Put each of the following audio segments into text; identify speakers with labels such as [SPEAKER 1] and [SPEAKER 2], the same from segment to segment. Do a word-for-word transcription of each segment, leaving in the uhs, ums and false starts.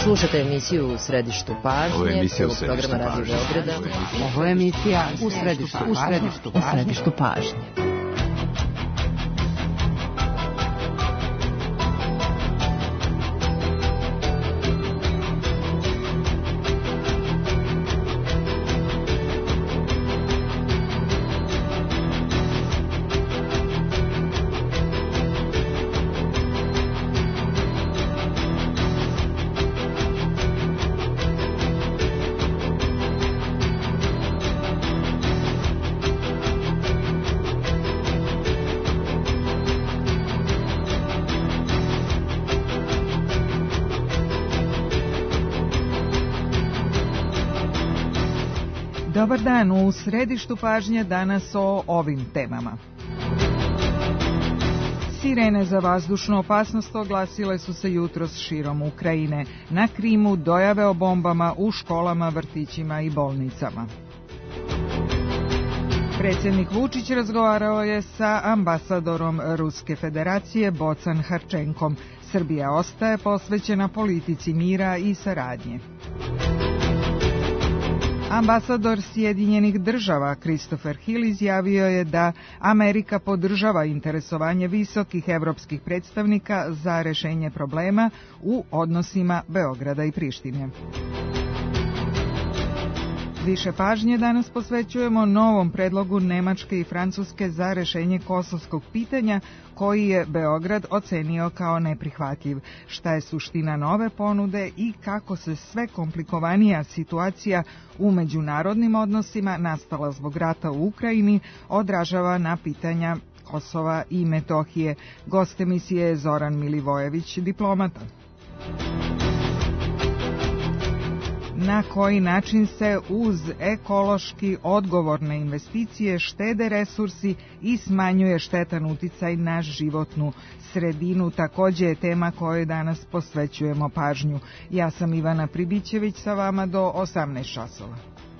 [SPEAKER 1] Slušate emisiju U središtu pažnje.
[SPEAKER 2] Ovo je emisija U središtu
[SPEAKER 1] programa Radio Beograda.
[SPEAKER 3] Ovo je emisija U središtu pažnje. U središtu pažnje.
[SPEAKER 4] Dobar dan, u središtu pažnje danas o ovim temama. Sirene za vazdušnu opasnost oglasile su se jutros širom Ukrajine. Na Krimu dojave o bombama u školama, vrtićima i bolnicama. Predsjednik Vučić razgovarao je sa ambasadorom Ruske federacije Bocan Harčenkom. Srbija ostaje posvećena politici mira i saradnje. Ambasador Sjedinjenih država Christopher Hill izjavio je da Amerika podržava interesovanje visokih evropskih predstavnika za rešenje problema u odnosima Beograda i Prištine. Više pažnje danas posvećujemo novom predlogu Nemačke i Francuske za rešenje kosovskog pitanja, koji je Beograd ocenio kao neprihvatljiv. Šta je suština nove ponude i kako se sve komplikovanija situacija u međunarodnim odnosima nastala zbog rata u Ukrajini odražava na pitanja Kosova i Metohije. Gost emisije je Zoran Milivojević, diplomata. Na koji način se uz ekološki odgovorne investicije štede resursi i smanjuje štetan uticaj na životnu sredinu, takođe je tema kojoj danas posvećujemo pažnju. Ja sam Ivana Pribićević, sa vama do osamnaest časova.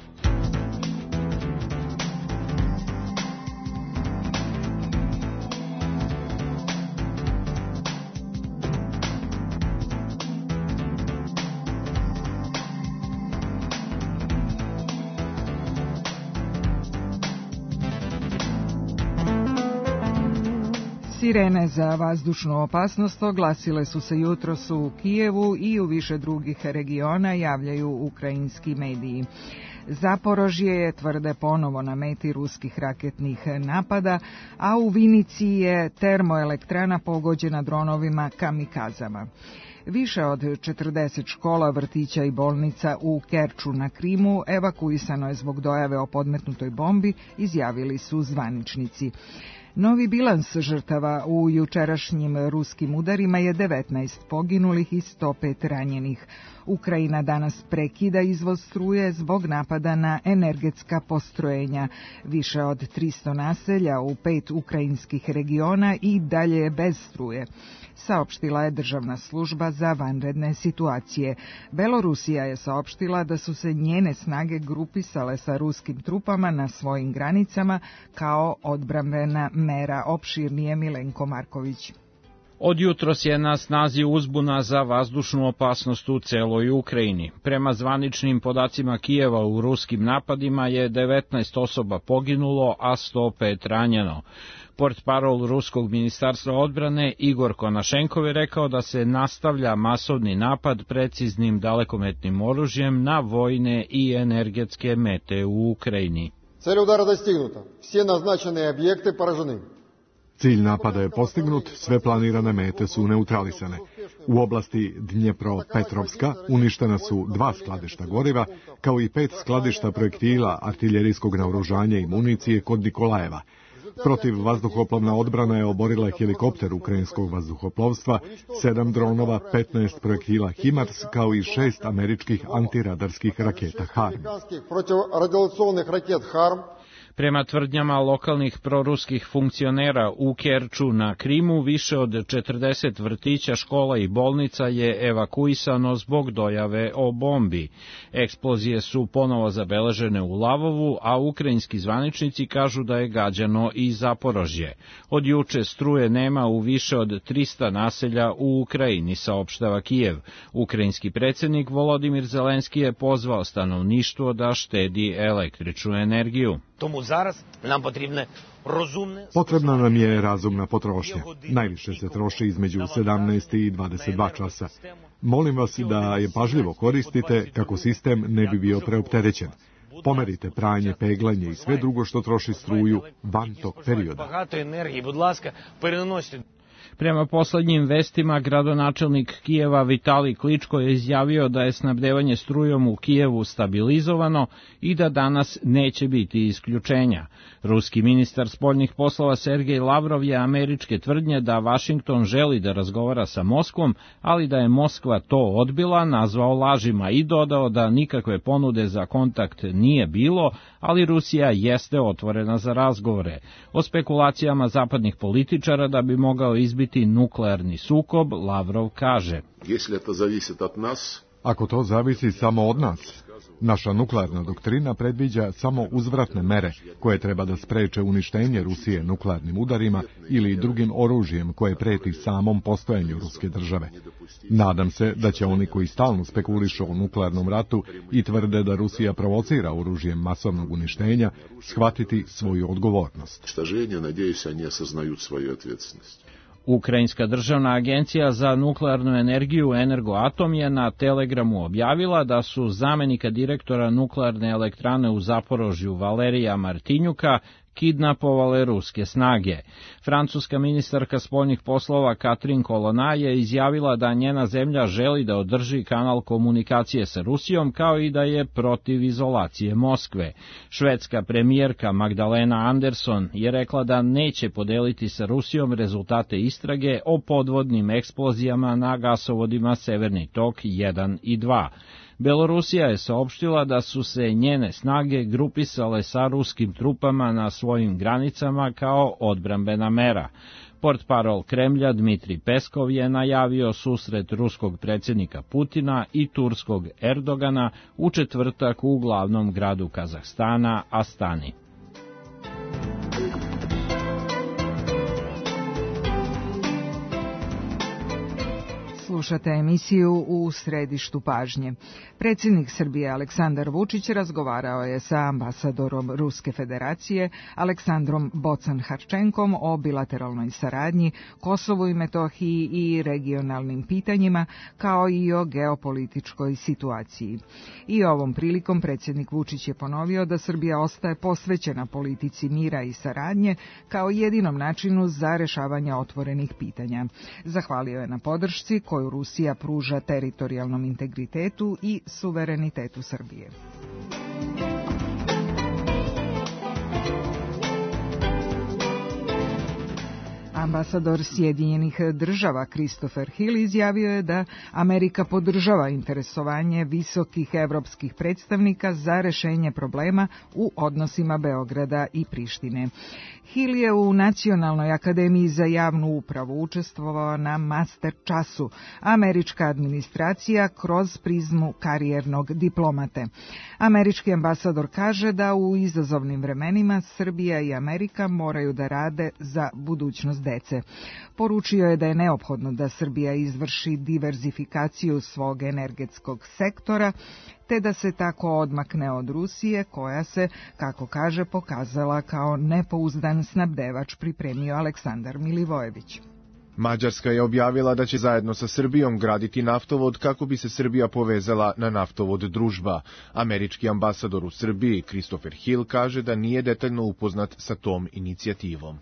[SPEAKER 4] Sirene za vazdušnu opasnost oglasile su se jutros u Kijevu i u više drugih regiona, javljaju ukrajinski mediji. Zaporožje je, tvrde, ponovo na meti ruskih raketnih napada, a u Vinici je termoelektrana pogođena dronovima kamikazama. Više od četrdeset škola, vrtića i bolnica u Kerču na Krimu evakuisano je zbog dojave o podmetnutoj bombi, izjavili su zvaničnici. Novi bilans žrtava u jučerašnjim ruskim udarima je devetnaest poginulih i sto pet ranjenih. Ukrajina danas prekida izvoz struje zbog napada na energetska postrojenja. Više od tristo naselja u pet ukrajinskih regiona i dalje je bez struje, saopštila je Državna služba za vanredne situacije. Belorusija je saopštila da su se njene snage grupisale sa ruskim trupama na svojim granicama kao odbrambena mera. Opširnije Milenko Marković.
[SPEAKER 5] Od jutros je na snazi uzbuna za vazdušnu opasnost u celoj Ukrajini. Prema zvaničnim podacima Kijeva, u ruskim napadima je devetnaest osoba poginulo, a sto pet ranjeno. Portparol Ruskog ministarstva odbrane Igor Konašenkov je rekao da se nastavlja masovni napad preciznim dalekometnim oružjem na vojne i energetske mete u Ukrajini.
[SPEAKER 6] Цель удара достигнута. Все назначенные объекты поражены.
[SPEAKER 7] Cilj napada je postignut, sve planirane mete su neutralisane. U oblasti Dnjepropetrovska uništena su dva skladišta goriva, kao i pet skladišta projektila, artiljerijskog naoružanja i municije kod Nikolajeva. Protiv vazduhoplovna odbrana je oborila helikopter ukrajinskog vazduhoplovstva, sedam dronova, petnaest projektila HIMARS, kao i šest američkih antiradarskih raketa HARM.
[SPEAKER 5] Prema tvrdnjama lokalnih proruskih funkcionera u Kerču na Krimu, više od četrdeset vrtića, škola i bolnica je evakuisano zbog dojave o bombi. Eksplozije su ponovo zabeležene u Lavovu, a ukrajinski zvaničnici kažu da je gađano i Zaporožje. Od juče struje nema u više od trista naselja u Ukrajini, saopštava Kijev. Ukrajinski predsjednik Volodimir Zelenski je pozvao stanovništvo da štedi električnu energiju.
[SPEAKER 7] Potrebna nam je razumna potrošnja. Najviše se troši između sedamnaest i dvadeset dva časa. Molim vas da je pažljivo koristite kako sistem ne bi bio preopterećen. Pomerite pranje, peglanje i sve drugo što troši struju van tog perioda.
[SPEAKER 5] Prema poslednjim vestima, gradonačelnik Kijeva Vitalij Kličko je izjavio da je snabdevanje strujom u Kijevu stabilizovano i da danas neće biti isključenja. Ruski ministar spoljnih poslova Sergej Lavrov je američke tvrdnje da Vašington želi da razgovara sa Moskvom, ali da je Moskva to odbila, nazvao lažima i dodao da nikakve ponude za kontakt nije bilo, ali Rusija jeste otvorena za razgovore. O spekulacijama zapadnih političara da bi mogao izbiti nuklearni sukob, Lavrov kaže:
[SPEAKER 7] Ako to zavisi samo od nas, naša nuklearna doktrina predviđa samo uzvratne mere koje treba da spreče uništenje Rusije nuklearnim udarima ili drugim oružjem koje preti samom postojanju ruske države. Nadam se da će oni koji stalno spekulišu o nuklearnom ratu i tvrde da Rusija provocira oružjem masovnog uništenja shvatiti svoju odgovornost.
[SPEAKER 5] Ukrajinska državna agencija za nuklearnu energiju Energoatom je na Telegramu objavila da su zamenika direktora nuklearne elektrane u Zaporožju Valerija Martinjuka kidnapovale ruske snage. Francuska ministarka spoljnih poslova Catherine Colonna je izjavila da njena zemlja želi da održi kanal komunikacije sa Rusijom, kao i da je protiv izolacije Moskve. Švedska premijerka Magdalena Andersson je rekla da neće podeliti sa Rusijom rezultate istrage o podvodnim eksplozijama na gasovodima Severni tok jedan i dva. Belorusija je saopštila da su se njene snage grupisale sa ruskim trupama na svojim granicama kao odbrambena mera. Portparol Kremlja Dmitri Peskov je najavio susret ruskog predsjednika Putina i turskog Erdogana u četvrtak u glavnom gradu Kazahstana, Astani.
[SPEAKER 4] Slušate emisiju U središtu pažnje. Predsjednik Srbije Aleksandar Vučić razgovarao je sa ambasadorom Ruske federacije Aleksandrom Bocan-Harčenkom o bilateralnoj saradnji, Kosovu i Metohiji i regionalnim pitanjima, kao i o geopolitičkoj situaciji. I ovom prilikom predsjednik Vučić je ponovio da Srbija ostaje posvećena politici mira i saradnje kao jedinom načinu za rešavanje otvorenih pitanja. Zahvalio je na podršci koju Rusija pruža teritorijalnom integritetu i suverenitetu Srbije. Ambasador Sjedinjenih država Christopher Hill izjavio je da Amerika podržava interesovanje visokih evropskih predstavnika za rešenje problema u odnosima Beograda i Prištine. Hill je u Nacionalnoj akademiji za javnu upravu učestvovao na master času Američka administracija kroz prizmu karijernog diplomate. Američki ambasador kaže da u izazovnim vremenima Srbija i Amerika moraju da rade za budućnost dece. Poručio je da je neophodno da Srbija izvrši diverzifikaciju svog energetskog sektora, te da se tako odmakne od Rusije, koja se, kako kaže, pokazala kao nepouzdan snabdevač, pripremio Aleksandar Milivojević.
[SPEAKER 2] Mađarska je objavila da će zajedno sa Srbijom graditi naftovod kako bi se Srbija povezala na naftovod Družba. Američki ambasador u Srbiji, Christopher Hill, kaže da nije detaljno upoznat sa tom inicijativom.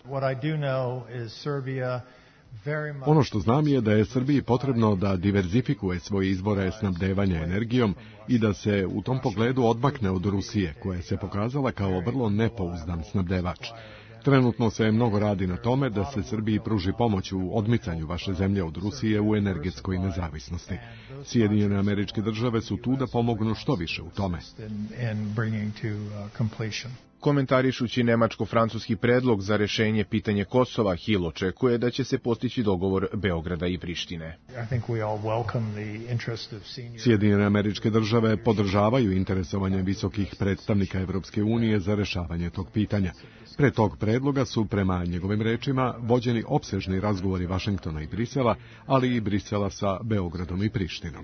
[SPEAKER 7] Ono što znam je da je Srbiji potrebno da diverzifikuje svoje izvore snabdevanja energijom i da se u tom pogledu odmakne od Rusije, koja se pokazala kao vrlo nepouzdan snabdevač. Trenutno se mnogo radi na tome da se Srbiji pruži pomoć u odmicanju vaše zemlje od Rusije u energetskoj nezavisnosti. Sjedinjene Američke Države su tu da pomognu što više u tome.
[SPEAKER 2] Komentarišući nemačko-francuski predlog za rešenje pitanje Kosova, Hill očekuje da će se postići dogovor Beograda i Prištine.
[SPEAKER 7] Sjedinjene Američke Države podržavaju interesovanje visokih predstavnika Evropske unije za rešavanje tog pitanja. Pre tog predloga su, prema njegovim rečima, vođeni opsežni razgovori Vašingtona i Brisela, ali i Brisela sa Beogradom i Prištinom.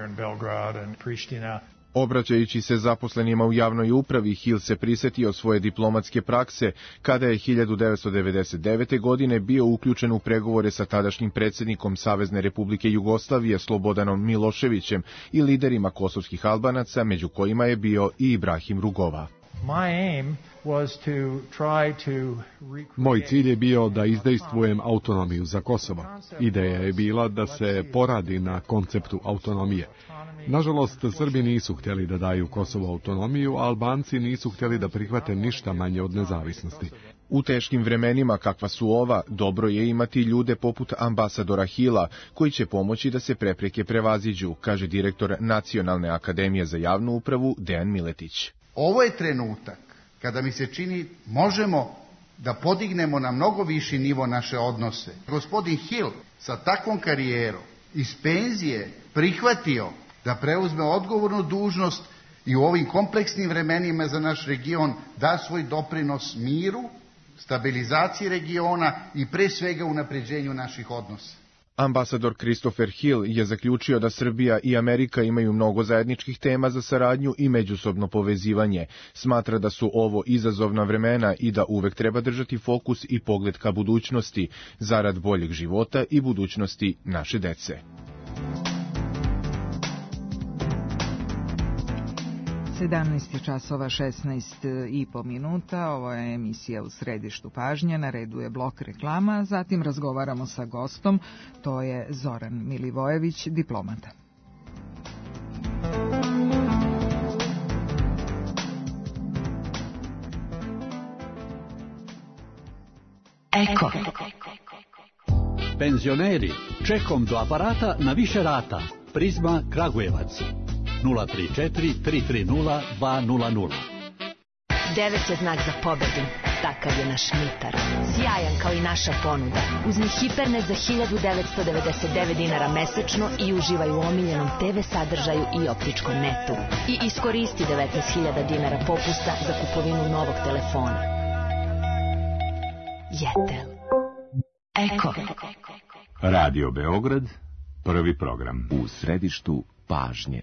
[SPEAKER 2] Obraćajući se zaposlenima u javnoj upravi, Hill se prisetio svoje diplomatske prakse kada je hiljadu devetsto devedeset devete. godine bio uključen u pregovore sa tadašnjim predsjednikom Savezne Republike Jugoslavije Slobodanom Miloševićem i liderima kosovskih Albanaca, među kojima je bio i Ibrahim Rugova.
[SPEAKER 7] Moj cilj je bio da izdejstvujem autonomiju za Kosovo. Ideja je bila da se poradi na konceptu autonomije. Nažalost, Srbi nisu htjeli da daju Kosovo autonomiju, a Albanci nisu htjeli da prihvate ništa manje od nezavisnosti.
[SPEAKER 2] U teškim vremenima kakva su ova, dobro je imati ljude poput ambasadora Hilla, koji će pomoći da se prepreke prevaziđu, kaže direktor Nacionalne akademije za javnu upravu Dejan Miletić.
[SPEAKER 8] Ovo je trenutak kada mi se čini možemo da podignemo na mnogo viši nivo naše odnose. Gospodin Hill sa takvom karijerom iz penzije prihvatio da preuzme odgovornu dužnost i u ovim kompleksnim vremenima za naš region da svoj doprinos miru, stabilizaciji regiona i pre svega unapređenju naših odnosa.
[SPEAKER 2] Ambasador Christopher Hill je zaključio da Srbija i Amerika imaju mnogo zajedničkih tema za saradnju i međusobno povezivanje. Smatra da su ovo izazovna vremena i da uvek treba držati fokus i pogled ka budućnosti, zarad boljeg života i budućnosti naše dece.
[SPEAKER 4] sedamnaest časova šesnaest i po minuta, ovo je emisija U središtu pažnje, na redu je blok reklama, zatim razgovaramo sa gostom, to je Zoran Milivojević, diplomata.
[SPEAKER 9] Eko. Penzioneri, čekom do aparata na više rata. Prizma Kragujevac. nula tri četiri tri tri nula dva nula nula.
[SPEAKER 10] Devet je znak za pobedu. Takav je naš Mitar. Sjajan kao i naša ponuda. Uzmi Hipernet za hiljadu devetsto devedeset devet dinara mesečno i uživaj u omiljenom te ve sadržaju i optičkom netu. I iskoristi devetnaest hiljada dinara popusta za kupovinu novog telefona. Jetel. Eko.
[SPEAKER 11] Radio Beograd, prvi program. U središtu pažnje.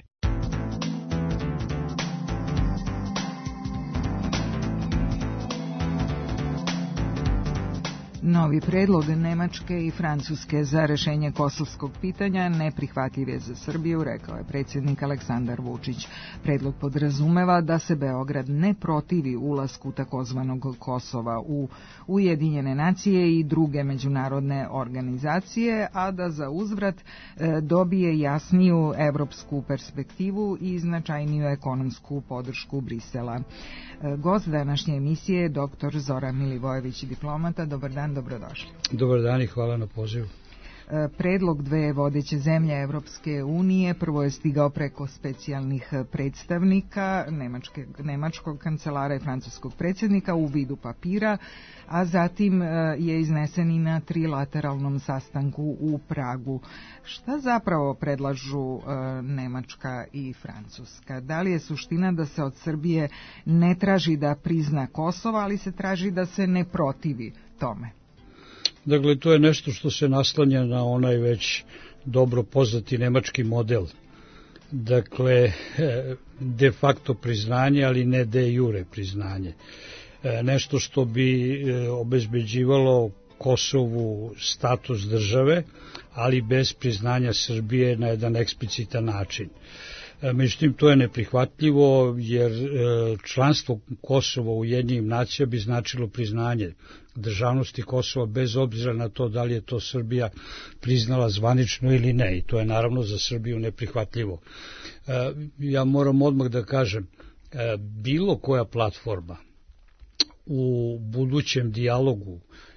[SPEAKER 4] Novi predlog Nemačke i Francuske za rešenje kosovskog pitanja neprihvatljiv je za Srbiju, rekao je predsjednik Aleksandar Vučić. Predlog podrazumeva da se Beograd ne protivi ulasku takozvanog Kosova u Ujedinjene nacije i druge međunarodne organizacije, a da za uzvrat dobije jasniju evropsku perspektivu i značajniju ekonomsku podršku Brisela. Gost današnje emisije je doktor Zoran Milivojević, diplomata. Dobar dan. Dobrodošli.
[SPEAKER 12] Dobar dan i hvala na pozivu.
[SPEAKER 4] Predlog dve vodeće zemlje Evropske unije prvo je stigao preko specijalnih predstavnika Nemačke, nemačkog kancelara i francuskog predsjednika u vidu papira, a zatim je iznesen i na trilateralnom sastanku u Pragu. Šta zapravo predlažu Nemačka i Francuska? Da li je suština da se od Srbije ne traži da prizna Kosovo, ali se traži da se ne protivi tome?
[SPEAKER 12] Dakle, to je nešto što se naslanja na onaj već dobro poznati nemački model. Dakle, de facto priznanje, ali ne de jure priznanje. Nešto što bi obezbeđivalo Kosovu status države, ali bez priznanja Srbije na jedan eksplicitan način. Međutim, to je neprihvatljivo jer članstvo Kosova u Ujedinjenim nacijama bi značilo priznanje državnosti Kosova bez obzira na to da li je to Srbija priznala zvanično ili ne, i to je naravno za Srbiju neprihvatljivo. Ja moram odmah da kažem, bilo koja platforma u budućem dijalogu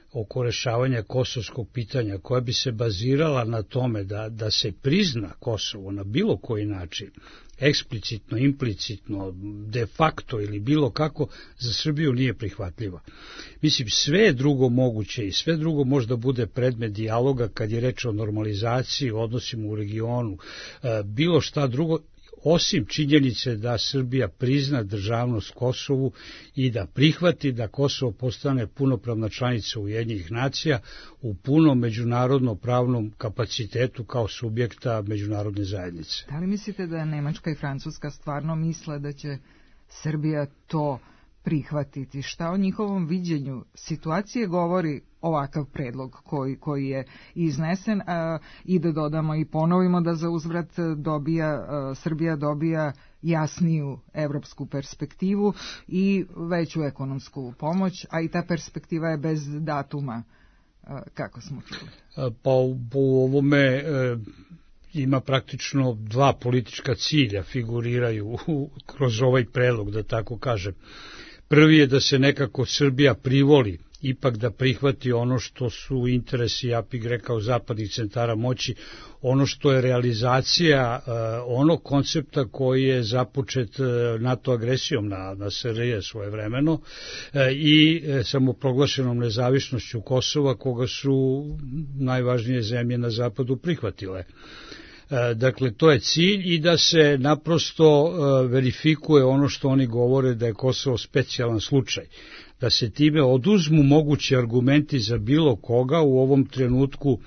[SPEAKER 12] oko rešavanja kosovskog pitanja, koja bi se bazirala na tome da, da se prizna Kosovo na bilo koji način, eksplicitno, implicitno, de facto ili bilo kako, za Srbiju nije prihvatljiva. Mislim, sve je drugo moguće i sve drugo možda bude predmet dijaloga kad je reč o normalizaciji, odnosima u regionu, bilo šta drugo, osim činjenice da Srbija prizna državnost Kosovu i da prihvati da Kosovo postane punopravna članica Ujedinjenih nacija u punom međunarodno-pravnom kapacitetu kao subjekta međunarodne zajednice.
[SPEAKER 4] Da li mislite da Nemačka i Francuska stvarno misle da će Srbija to prihvatiti? Šta o njihovom viđenju situacije govori ovakav predlog koji, koji je iznesen, a, i da dodamo i ponovimo da za uzvrat dobija, a, Srbija dobija jasniju evropsku perspektivu i veću ekonomsku pomoć, a i ta perspektiva je bez datuma, a, kako smo čuli.
[SPEAKER 12] Pa po ovome e, ima praktično dva politička cilja figuriraju kroz ovaj predlog, da tako kažem. Prvi je da se nekako Srbija privoli ipak da prihvati ono što su interesi, ja bih rekao, zapadnih centara moći, ono što je realizacija uh, onog koncepta koji je započet uh, NATO agresijom na, na S R J svojevremeno uh, i uh, samoproglašenom nezavisnošću Kosova, koga su najvažnije zemlje na zapadu prihvatile. Dakle, to je cilj i da se naprosto verifikuje ono što oni govore da je Kosovo specijalan slučaj. Da se time oduzmu mogući argumenti za bilo koga u ovom trenutku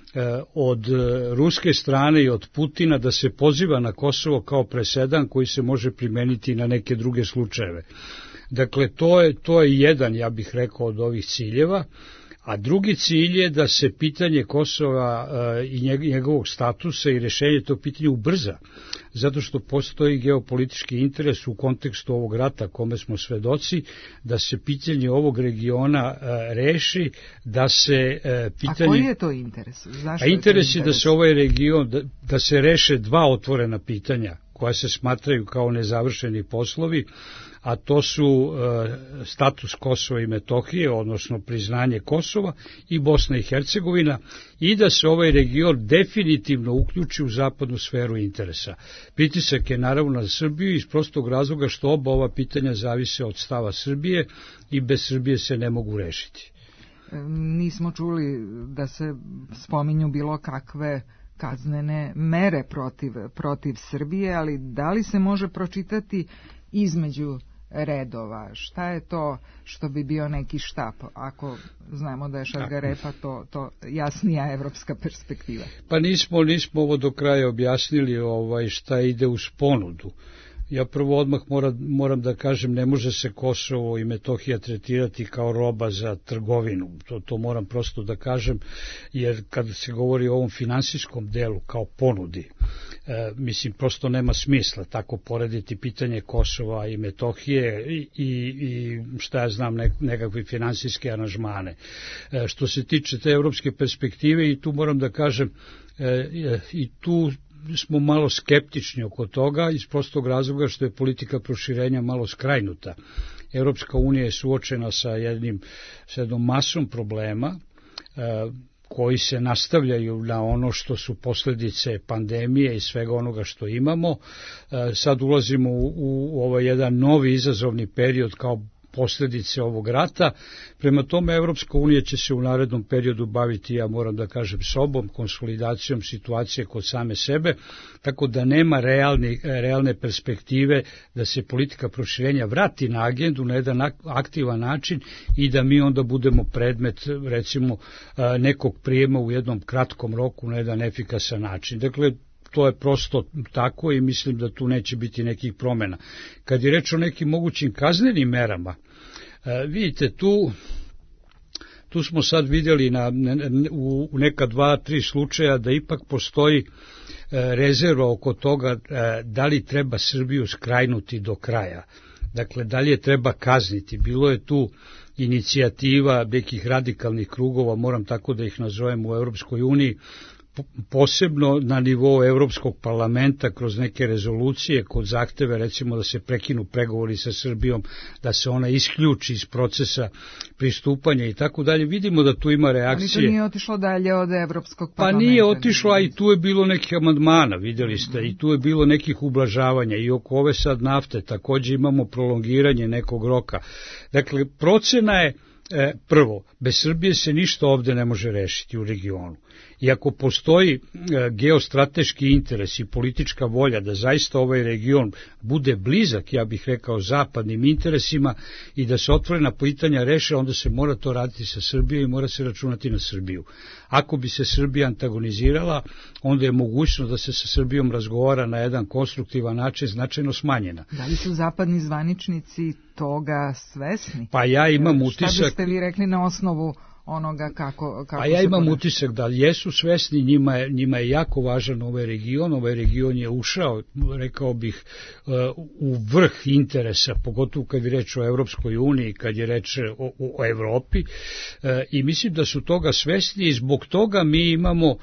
[SPEAKER 12] od ruske strane i od Putina da se poziva na Kosovo kao presedan koji se može primeniti na neke druge slučajeve. Dakle, to je, to je jedan, ja bih rekao, od ovih ciljeva. A drugi cilj je da se pitanje Kosova e, i njegovog statusa i rešenje tog pitanja ubrza, zato što postoji geopolitički interes u kontekstu ovog rata kome smo svedoci, da se pitanje ovog regiona e, reši, da se e, pitanje...
[SPEAKER 4] A koji je to interes? Zašto
[SPEAKER 12] A interes je,
[SPEAKER 4] je
[SPEAKER 12] da se ovaj region, da, da se reše dva otvorena pitanja koja se smatraju kao nezavršeni poslovi, a to su e, status Kosova i Metohije, odnosno priznanje Kosova i Bosna i Hercegovina, i da se ovaj region definitivno uključi u zapadnu sferu interesa. Pritisak je naravno na Srbiju iz prostog razloga što oba ova pitanja zavise od stava Srbije i bez Srbije se ne mogu rešiti.
[SPEAKER 4] Nismo čuli da se spominju bilo kakve kaznene mere protiv, protiv Srbije, ali da li se može pročitati između redova? Šta je to što bi bio neki štap, ako znamo da je Šargarepa to, to jasnija evropska perspektiva?
[SPEAKER 12] Pa nismo, nismo ovo do kraja objasnili ovaj, šta ide uz ponudu. Ja prvo odmah moram, moram da kažem, ne može se Kosovo i Metohija tretirati kao roba za trgovinu. To, to moram prosto da kažem, jer kad se govori o ovom finansijskom delu kao ponudi, e, mislim, prosto nema smisla tako porediti pitanje Kosova i Metohije i, i, i šta ja znam, ne, nekakve finansijske aranžmane. E, što se tiče te evropske perspektive, i tu moram da kažem, e, i tu smo malo skeptični oko toga iz prostog razloga što je politika proširenja malo skrajnuta. Europska unija je suočena sa jednim, sa jednom masom problema e, koji se nastavljaju na ono što su posljedice pandemije i svega onoga što imamo. E, sad ulazimo u, u ovaj jedan novi izazovni period kao posljedice ovog rata. Prema tome, Evropska unija će se u narednom periodu baviti, ja moram da kažem, sobom, konsolidacijom situacije kod same sebe, tako da nema realni, realne perspektive da se politika proširenja vrati na agendu na jedan aktivan način i da mi onda budemo predmet, recimo, nekog prijema u jednom kratkom roku na jedan efikasan način. Dakle, to je prosto tako i mislim da tu neće biti nekih promjena. Kad je reč o nekim mogućim kaznenim merama, vidite, tu, tu smo sad vidjeli na, u neka dva, tri slučaja da ipak postoji rezerva oko toga da li treba Srbiju skrajnuti do kraja. Dakle, da li je treba kazniti. Bilo je tu inicijativa nekih radikalnih krugova, moram tako da ih nazovem, u Europskoj uniji, posebno na nivou Evropskog parlamenta kroz neke rezolucije, kod zahteve recimo da se prekinu pregovori sa Srbijom, da se ona isključi iz procesa pristupanja i tako dalje, vidimo da tu ima reakcije.
[SPEAKER 4] Ali to nije otišlo dalje od Evropskog parlamenta.
[SPEAKER 12] Pa nije otišlo, a i tu je bilo nekih amandmana, vidjeli ste, mm-hmm. i tu je bilo nekih ublažavanja i oko ove sad nafte također imamo prolongiranje nekog roka. Dakle, procena je, e, prvo, bez Srbije se ništa ovde ne može rešiti u regionu. I ako postoji e, geostrateški interes i politička volja da zaista ovaj region bude blizak, ja bih rekao, zapadnim interesima i da se otvorena pitanja reše, onda se mora to raditi sa Srbijom i mora se računati na Srbiju. Ako bi se Srbija antagonizirala, onda je mogućnost da se sa Srbijom razgovara na jedan konstruktivan način značajno smanjena.
[SPEAKER 4] Da li su zapadni zvaničnici toga svesni?
[SPEAKER 12] Pa ja imam utisak...
[SPEAKER 4] Šta biste vi rekli na osnovu onoga kako... kako
[SPEAKER 12] A ja imam utisak da jesu svesni, njima je, njima je jako važan ovaj region, ovaj region je ušao, rekao bih, u vrh interesa, pogotovo kad je reč o Evropskoj uniji, kad je reč o, o Evropi, i mislim da su toga svesni i zbog toga mi imamo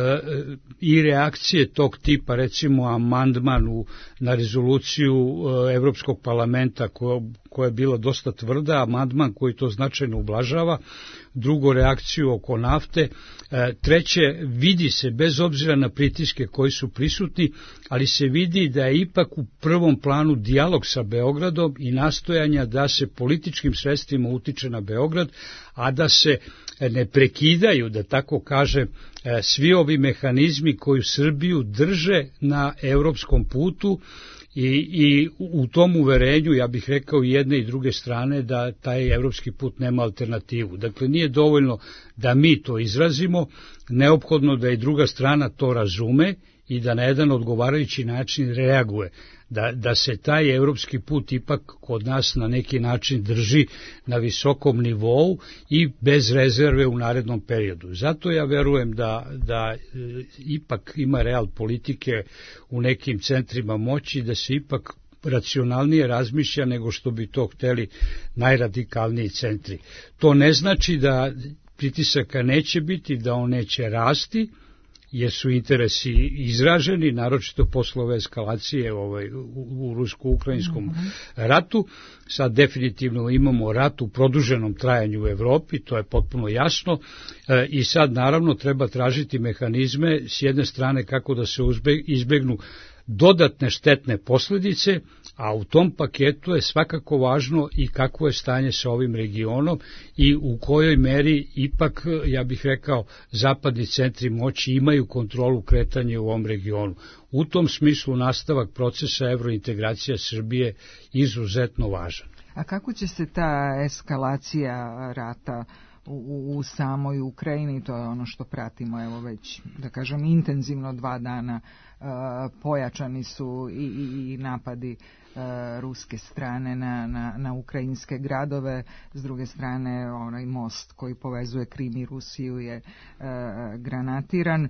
[SPEAKER 12] i reakcije tog tipa, recimo amandman na rezoluciju Evropskog parlamenta koja, koja je bila dosta tvrda, amandman koji to značajno ublažava, drugo reakciju oko nafte, treće vidi se bez obzira na pritiske koji su prisutni, ali se vidi da je ipak u prvom planu dijalog sa Beogradom i nastojanja da se političkim sredstvima utiče na Beograd, a da se ne prekidaju, da tako kažem, svi ovi mehanizmi koji Srbiju drže na evropskom putu. I, i u tom uverenju, ja bih rekao i jedne i druge strane, da taj evropski put nema alternativu. Dakle, nije dovoljno da mi to izrazimo, neophodno da i druga strana to razume i da na jedan odgovarajući način reaguje. Da, da se taj evropski put ipak kod nas na neki način drži na visokom nivou i bez rezerve u narednom periodu. Zato ja verujem da, da e, ipak ima real politike u nekim centrima moći, da se ipak racionalnije razmišlja nego što bi to hteli najradikalniji centri. To ne znači da pritisaka neće biti, da on neće rasti, jer su interesi izraženi, naročito posle ove eskalacije ovaj, u, u rusko-ukrajinskom mm-hmm. ratu. Sad definitivno imamo rat u produženom trajanju u Evropi, to je potpuno jasno, e, i sad naravno treba tražiti mehanizme s jedne strane kako da se izbegnu dodatne štetne posljedice, a u tom paketu je svakako važno i kakvo je stanje sa ovim regionom i u kojoj meri ipak, ja bih rekao, zapadni centri moći imaju kontrolu kretanja u ovom regionu. U tom smislu nastavak procesa evrointegracija Srbije izuzetno važan.
[SPEAKER 4] A kako će se ta eskalacija rata u, u samoj Ukrajini, to je ono što pratimo, evo već, da kažem, intenzivno dva dana, uh, pojačani su i, i, i napadi uh, ruske strane na, na, na ukrajinske gradove, s druge strane onaj most koji povezuje Krim i Rusiju je uh, granatiran. Uh,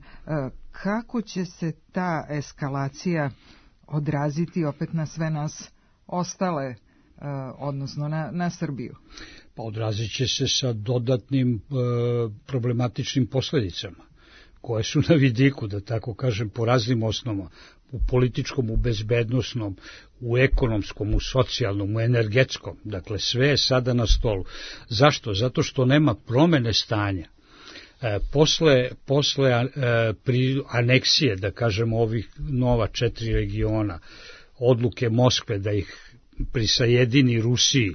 [SPEAKER 4] kako će se ta eskalacija odraziti opet na sve nas ostale, uh, odnosno na, na Srbiju?
[SPEAKER 12] Pa odrazit će se sa dodatnim e, problematičnim posljedicama, koje su na vidiku, da tako kažem, po raznim osnovama, u političkom, u bezbednosnom, u ekonomskom, u socijalnom, u energetskom, dakle sve je sada na stolu. Zašto? Zato što nema promene stanja. E, posle posle e, pri aneksije, da kažemo, ovih nova četiri regiona, odluke Moskve da ih prisajedini Rusiji,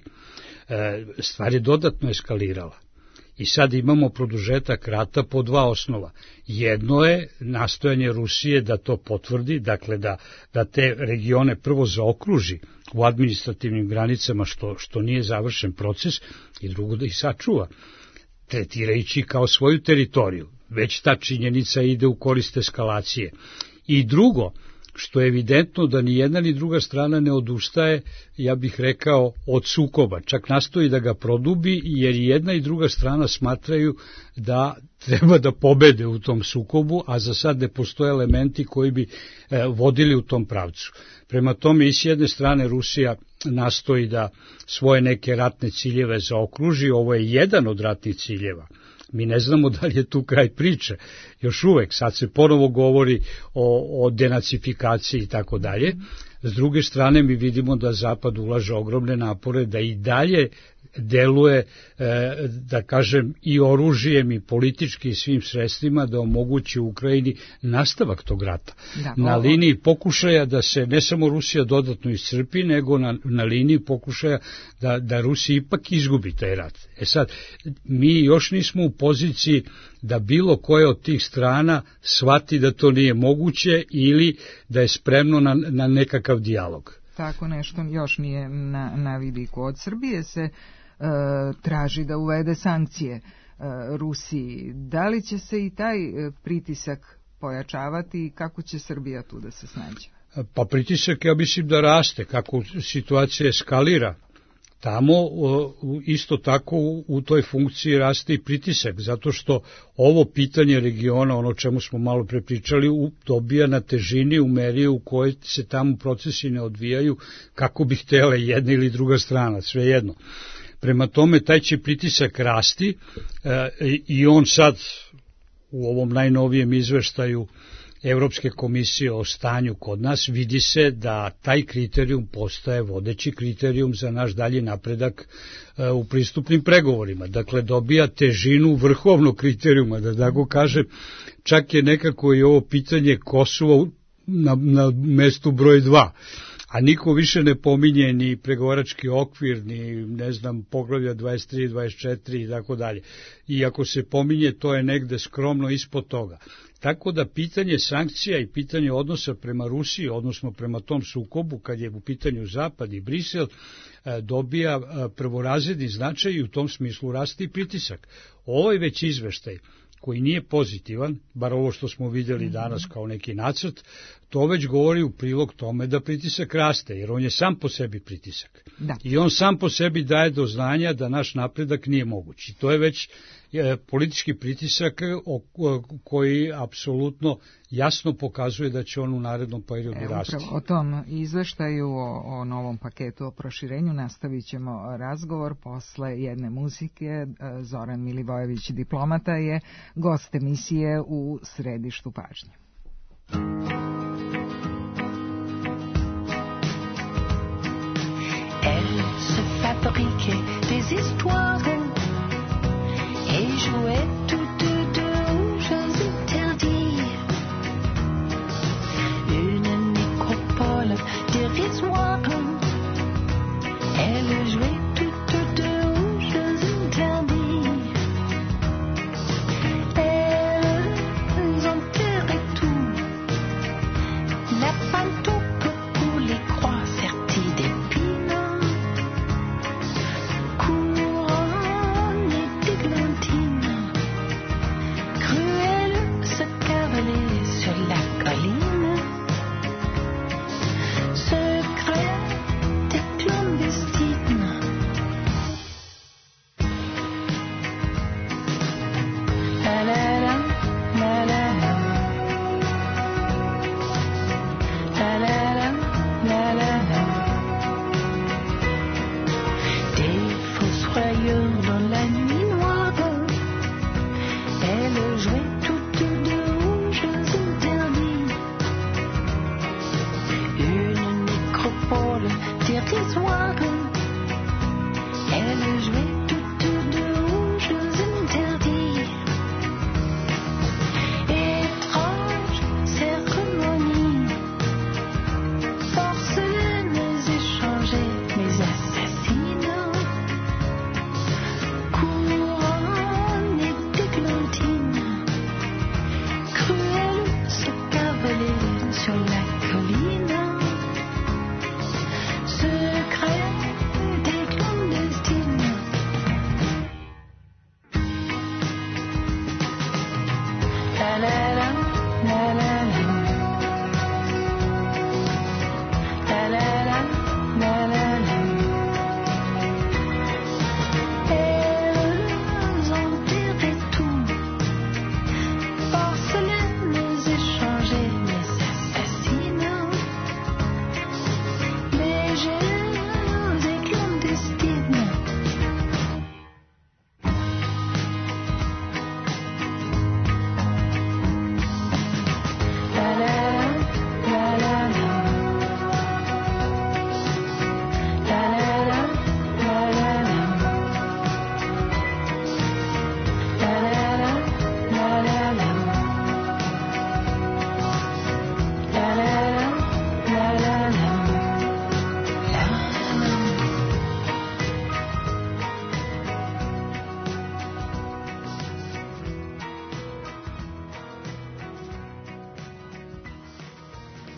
[SPEAKER 12] stvar je dodatno eskalirala. I sad imamo produžetak rata po dva osnova. Jedno je nastojanje Rusije da to potvrdi, dakle da, da te regione prvo zaokruži u administrativnim granicama, što, što nije završen proces, i drugo da ih sačuva, tretirajući kao svoju teritoriju. Već ta činjenica ide u korist eskalacije. I drugo, što je evidentno da ni jedna ni druga strana ne odustaje, ja bih rekao, od sukoba. Čak nastoji da ga produbi, jer jedna i druga strana smatraju da treba da pobede u tom sukobu, a za sad ne postoje elementi koji bi e, vodili u tom pravcu. Prema tome, i s jedne strane Rusija nastoji da svoje neke ratne ciljeve zaokruži, ovo je jedan od ratnih ciljeva, Mi ne znamo da li je tu kraj priče. Još uvek, sad se ponovo govori o, o denacifikaciji i tako dalje. S druge strane, mi vidimo da Zapad ulaže ogromne napore da i dalje deluje, da kažem, i oružjem i politički i svim sredstvima da omogući Ukrajini nastavak tog rata. Da, na liniji pokušaja da se ne samo Rusija dodatno iscrpi, nego na, na liniji pokušaja da, da Rusija ipak izgubi taj rat. E sad, mi još nismo u poziciji da bilo koje od tih strana shvati da to nije moguće ili da je spremno na, na nekakav dijalog.
[SPEAKER 4] Tako nešto još nije na, na vidiku. Od Srbije se e, traži da uvede sankcije e, Rusiji. Da li će se i taj e, pritisak pojačavati i kako će Srbija tu da se snađe?
[SPEAKER 12] Pa pritisak, ja mislim da raste, kako situacija eskalira. Tamo isto tako u toj funkciji raste i pritisak, zato što ovo pitanje regiona, ono čemu smo malo prepričali, dobija na težini u meri u kojoj se tamo procesi ne odvijaju kako bi htjela jedna ili druga strana, svejedno. Prema tome, taj će pritisak rasti e, i on sad u ovom najnovijem izveštaju Evropske komisije o stanju kod nas vidi se da taj kriterijum postaje vodeći kriterijum za naš dalji napredak e, u pristupnim pregovorima. Dakle, dobija težinu vrhovnog kriterijuma, da tako kažem, čak je nekako i ovo pitanje Kosova na, na mestu broj dva. A niko više ne pominje ni pregovarački okvir, ni, ne znam, poglavlja dvadeset tri, dvadeset četiri i tako dalje. I ako se pominje, to je negde skromno ispod toga. Tako da pitanje sankcija i pitanje odnosa prema Rusiji, odnosno prema tom sukobu, kad je u pitanju Zapad i Brisel, dobija prvorazredni značaj i u tom smislu raste i pritisak. Ovaj već izveštaj, koji nije pozitivan, bar ovo što smo vidjeli danas kao neki nacrt, to već govori u prilog tome da pritisak raste, jer on je sam po sebi pritisak. Da. I on sam po sebi daje do znanja da naš napredak nije moguć. I to je već je, politički pritisak o, o, koji apsolutno jasno pokazuje da će on u narednom periodu e, rasti.
[SPEAKER 4] O tom izveštaju, o, o novom paketu o proširenju nastavit ćemo razgovor posle jedne muzike. Zoran Milivojević, diplomata, je gost emisije u Središtu pažnje.
[SPEAKER 13] Elle se fabriquait des histoires et jouait toutes deux aux jeux interdits. Une nécropole dérisoire. Elle jouait toutes deux aux jeux interdits. Elles enterraient tout. La pantoufle pour les croix serties d'épines. Courant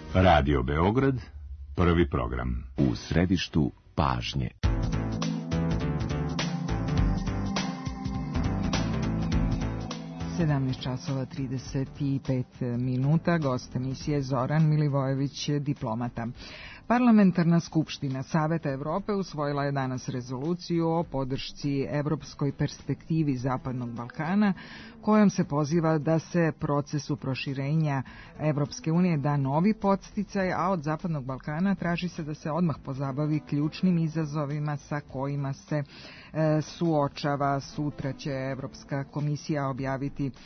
[SPEAKER 11] Radio Beograd, prvi program.
[SPEAKER 14] U središtu pažnje.
[SPEAKER 4] sedamnaest časova trideset pet minuta, gost emisije Zoran Milivojević, diplomata. Parlamentarna skupština Saveta Evrope usvojila je danas rezoluciju o podršci evropskoj perspektivi Zapadnog Balkana, kojom se poziva da se procesu proširenja Evropske unije da novi podsticaj, a od Zapadnog Balkana traži se da se odmah pozabavi ključnim izazovima sa kojima se e, suočava. Sutra će Evropska komisija objaviti e,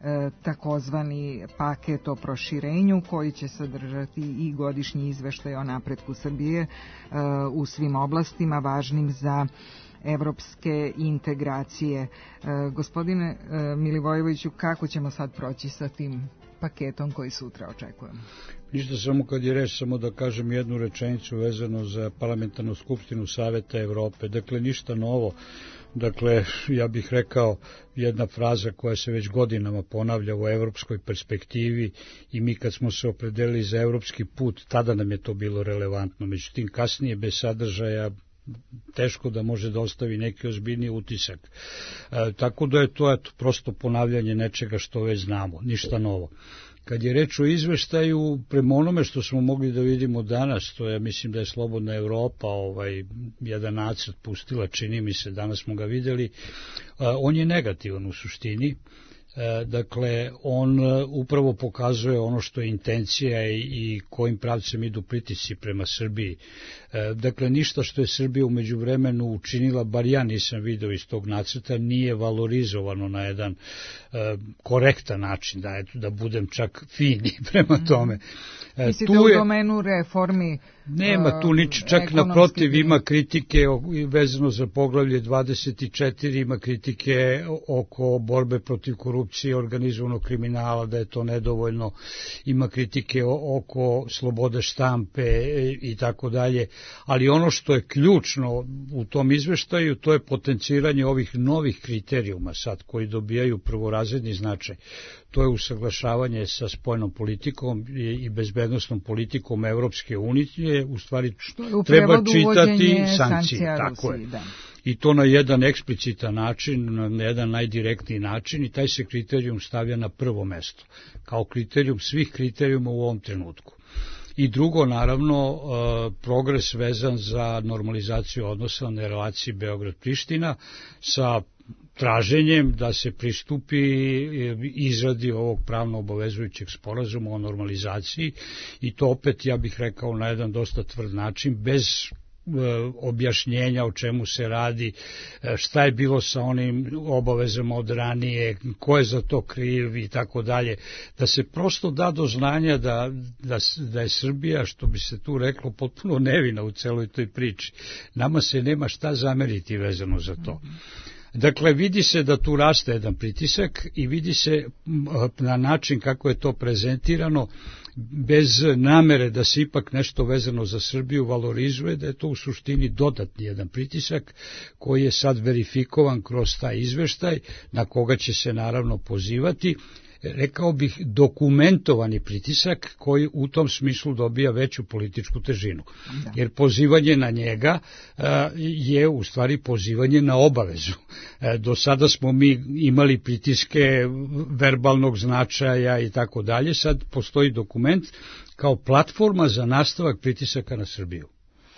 [SPEAKER 4] takozvani paket o proširenju koji će sadržati i godišnji izveštaj o napretku Srbije e, u svim oblastima važnim za evropske integracije. E, gospodine e, Milivojeviću, kako ćemo sad proći sa tim paketom koji sutra očekujemo?
[SPEAKER 12] Ništa, samo kad je reč, samo da kažem jednu rečenicu vezano za parlamentarnu skupštinu Saveta Evrope. Dakle, ništa novo. Dakle, ja bih rekao jedna fraza koja se već godinama ponavlja u evropskoj perspektivi i mi kad smo se opredelili za evropski put, tada nam je to bilo relevantno. Međutim, kasnije bez sadržaja teško da može da ostavi neki ozbiljniji utisak. E, tako da je to eto, prosto ponavljanje nečega što već znamo, ništa novo. Kad je reč o izveštaju, prema onome što smo mogli da vidimo danas, to je, mislim da je Slobodna Evropa, ovaj, jedan nacrt pustila, čini mi se, danas smo ga videli, on je negativan u suštini. Dakle, on upravo pokazuje ono što je intencija i kojim pravcem idu pritisci prema Srbiji. Dakle, ništa što je Srbija umeđu vremenu učinila, bar ja nisam video iz tog nacrta, nije valorizovano na jedan korektan način, da, eto, da budem čak fini prema tome.
[SPEAKER 4] Mislite tu je, u domenu reformi?
[SPEAKER 12] Nema tu nič, čak naprotiv ima kritike vezano za poglavlje dvadeset četiri, ima kritike oko borbe protiv korupcije, organizovanog kriminala, da je to nedovoljno, ima kritike oko slobode štampe i tako dalje, ali ono što je ključno u tom izveštaju, to je potenciranje ovih novih kriterijuma sad koji dobijaju prvorazredni značaj. To je usaglašavanje sa spoljnom politikom i bezbednosnom politikom Evropske unije, u stvari treba čitati sankcije, tako je. Da. I to na jedan eksplicitan način, na jedan najdirektniji način, i taj se kriterijum stavlja na prvo mesto, kao kriterijum svih kriterijuma u ovom trenutku. I drugo, naravno, progres vezan za normalizaciju odnosa na relaciji Beograd-Priština sa traženjem da se pristupi izradi ovog pravno obavezujućeg sporazuma o normalizaciji, i to opet, ja bih rekao, na jedan dosta tvrd način, bez objašnjenja o čemu se radi, šta je bilo sa onim obavezama od ranije, ko je za to kriv i tako dalje, da se prosto da do znanja da, da, da je Srbija, što bi se tu reklo, potpuno nevina u celoj toj priči. Nama se nema šta zameriti vezano za to. Dakle, vidi se da tu raste jedan pritisak i vidi se na način kako je to prezentirano, bez namere da se ipak nešto vezano za Srbiju valorizuje, da je to u suštini dodatni jedan pritisak koji je sad verifikovan kroz taj izveštaj, na koga će se naravno pozivati. Rekao bih dokumentovani pritisak koji u tom smislu dobija veću političku težinu. Da. Jer pozivanje na njega a, je u stvari pozivanje na obavezu. A, do sada smo mi imali pritiske verbalnog značaja i tako dalje, sad postoji dokument kao platforma za nastavak pritisaka na Srbiju.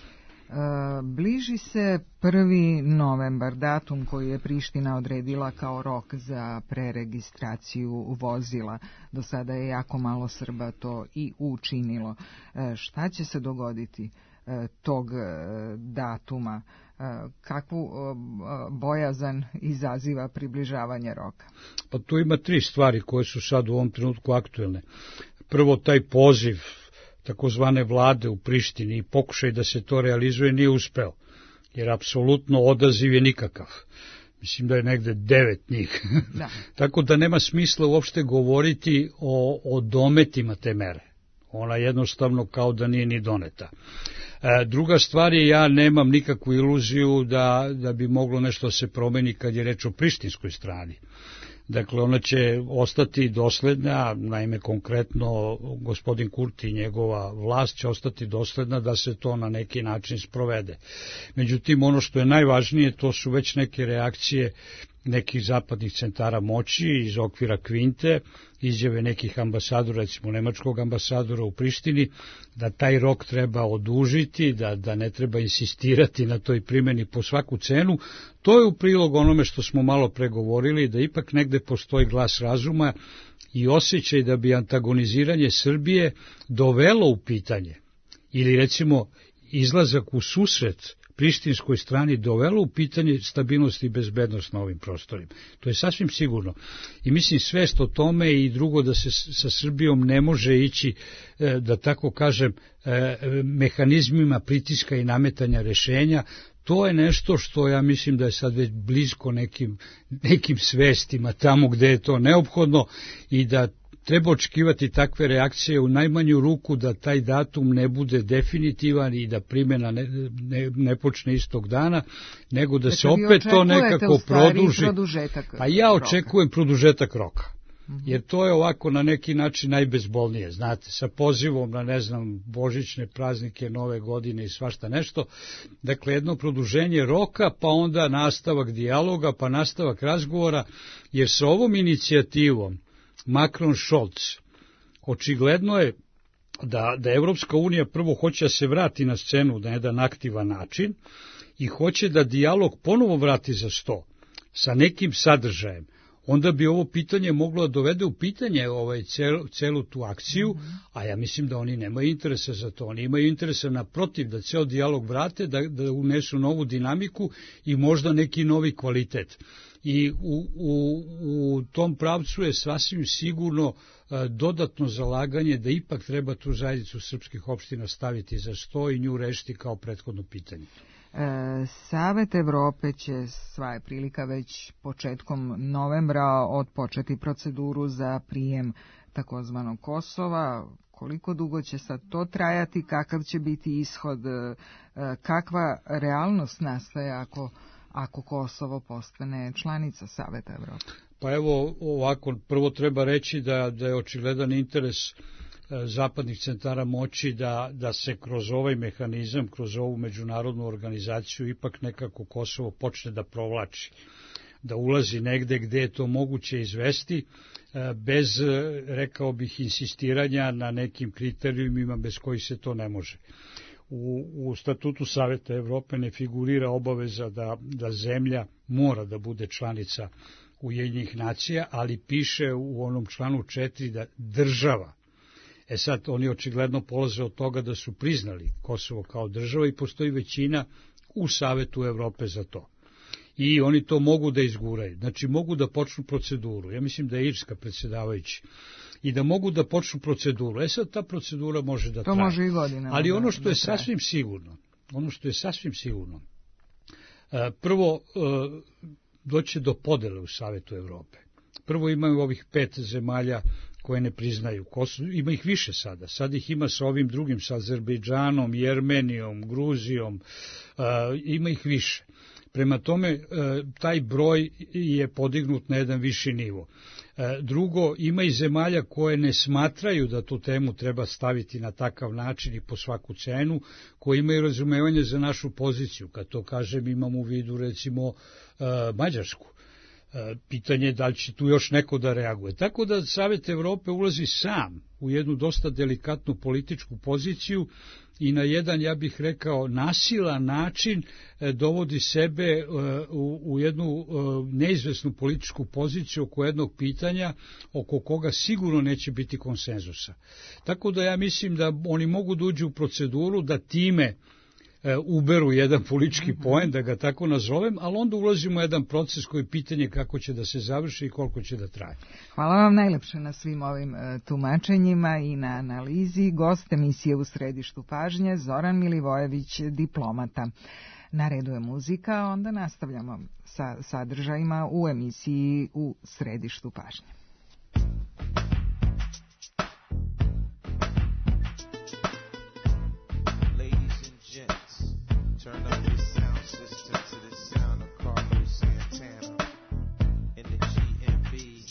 [SPEAKER 4] Bliži se prvi novembar, datum koji je Priština odredila kao rok za preregistraciju vozila. Do sada je jako malo Srba to i učinilo. Šta će se dogoditi tog datuma? Kakvu bojazan izaziva približavanje roka?
[SPEAKER 12] Pa tu ima tri stvari koje su sad u ovom trenutku aktuelne. Prvo, taj poziv takozvane vlade u Prištini i pokušaj da se to realizuje nije uspeo, jer apsolutno odaziv je nikakav. Mislim da je negde devet njih. Da. Tako da nema smisla uopšte govoriti o, o dometima te mere. Ona jednostavno kao da nije ni doneta. E, druga stvar je, ja nemam nikakvu iluziju da, da bi moglo nešto se promeni kad je reč o prištinskoj strani. Dakle, ona će ostati dosledna, naime konkretno gospodin Kurti i njegova vlast će ostati dosledna da se to na neki način sprovede. Međutim, ono što je najvažnije, to su već neke reakcije nekih zapadnih centara moći iz okvira Kvinte, izjave nekih ambasadora, recimo nemačkog ambasadora u Prištini, da taj rok treba odužiti, da, da ne treba insistirati na toj primjeni po svaku cenu. To je u prilog onome što smo malo pregovorili, da ipak negde postoji glas razuma i osjećaj da bi antagoniziranje Srbije dovelo u pitanje, ili recimo izlazak u susret prištinskoj strani dovelo u pitanje stabilnost i bezbednost na ovim prostorima. To je sasvim sigurno. I mislim svest o tome i drugo da se sa Srbijom ne može ići, da tako kažem, mehanizmima pritiska i nametanja rešenja. To je nešto što ja mislim da je sad već blisko nekim, nekim svestima tamo gde je to neophodno i da treba očekivati takve reakcije u najmanju ruku da taj datum ne bude definitivan i da primjena ne, ne, ne počne istog dana, nego da, da se opet to nekako produži. Pa ja očekujem roka. produžetak roka. Jer to je ovako na neki način najbezbolnije, znate, sa pozivom na, ne znam, božićne praznike, nove godine i svašta nešto. Dakle, jedno produženje roka, pa onda nastavak dijaloga, pa nastavak razgovora, jer sa ovom inicijativom Macron-Scholz, očigledno je da, da Evropska unija prvo hoće da se vrati na scenu na jedan aktivan način i hoće da dijalog ponovo vrati za sto sa nekim sadržajem. Onda bi ovo pitanje moglo da dovede u pitanje ovaj celu, celu tu akciju, a ja mislim da oni nemaju interesa za to. Oni imaju interesa naprotiv da ceo dijalog vrate, da, da unesu novu dinamiku i možda neki novi kvalitet. I u, u, u tom pravcu je sasvim sigurno a, dodatno zalaganje da ipak treba tu zajednicu srpskih opština staviti za sto i nju rešiti kao prethodno pitanje.
[SPEAKER 4] E, Savet Evrope će, sva je prilika, već početkom novembra otpočeti proceduru za prijem takozvanog Kosova. Koliko dugo će sad to trajati, kakav će biti ishod, e, kakva realnost nastaje ako ako Kosovo postane članica Saveta Evrope?
[SPEAKER 12] Pa evo ovako, prvo treba reći da, da je očigledan interes e, zapadnih centara moći da, da se kroz ovaj mehanizam, kroz ovu međunarodnu organizaciju ipak nekako Kosovo počne da provlači, da ulazi negde gde je to moguće izvesti, e, bez, rekao bih, insistiranja na nekim kriterijumima bez kojih se to ne može. U, u statutu Saveta Evrope ne figurira obaveza da, da zemlja mora da bude članica Ujedinjenih nacija, ali piše u onom članu četiri da država. E sad, oni očigledno polaze od toga da su priznali Kosovo kao država i postoji većina u Savetu Evrope za to. I oni to mogu da izguraju. Znači, mogu da počnu proceduru. Ja mislim da je Irska predsjedavajući. I da mogu da počnu proceduru. E sad ta procedura može da
[SPEAKER 4] to
[SPEAKER 12] traje.
[SPEAKER 4] Može i godinama.
[SPEAKER 12] Ali ono što
[SPEAKER 4] da,
[SPEAKER 12] je
[SPEAKER 4] da
[SPEAKER 12] sasvim sigurno, ono što je sasvim sigurno, prvo doće do podele u Savetu Evrope. Prvo imaju ovih pet zemalja koje ne priznaju Kosovo, ima ih više sada. Sad ih ima sa ovim drugim, sa Azerbejdžanom, Jermenijom, Gruzijom, ima ih više. Prema tome, taj broj je podignut na jedan viši nivo. Drugo, ima i zemalja koje ne smatraju da tu temu treba staviti na takav način i po svaku cenu, koje imaju razumevanje za našu poziciju. Kad to kažem, imam u vidu recimo Mađarsku. Pitanje je da li će tu još neko da reaguje. Tako da Savet Evrope ulazi sam u jednu dosta delikatnu političku poziciju i na jedan, ja bih rekao, nasilan način dovodi sebe u, u jednu neizvesnu političku poziciju oko jednog pitanja oko koga sigurno neće biti konsenzusa. Tako da ja mislim da oni mogu da uđu u proceduru da time uberu jedan politički poen, da ga tako nazovem, ali onda ulazimo u jedan proces koji je pitanje kako će da se završi i koliko će da traje.
[SPEAKER 4] Hvala vam najlepše na svim ovim tumačenjima i na analizi. Gost emisije U središtu pažnje, Zoran Milivojević, diplomata. Na redu je muzika, onda nastavljamo sa sadržajima u emisiji U središtu pažnje.
[SPEAKER 15] Turn up the sound system to the sound of Carlos Santana in the G M B.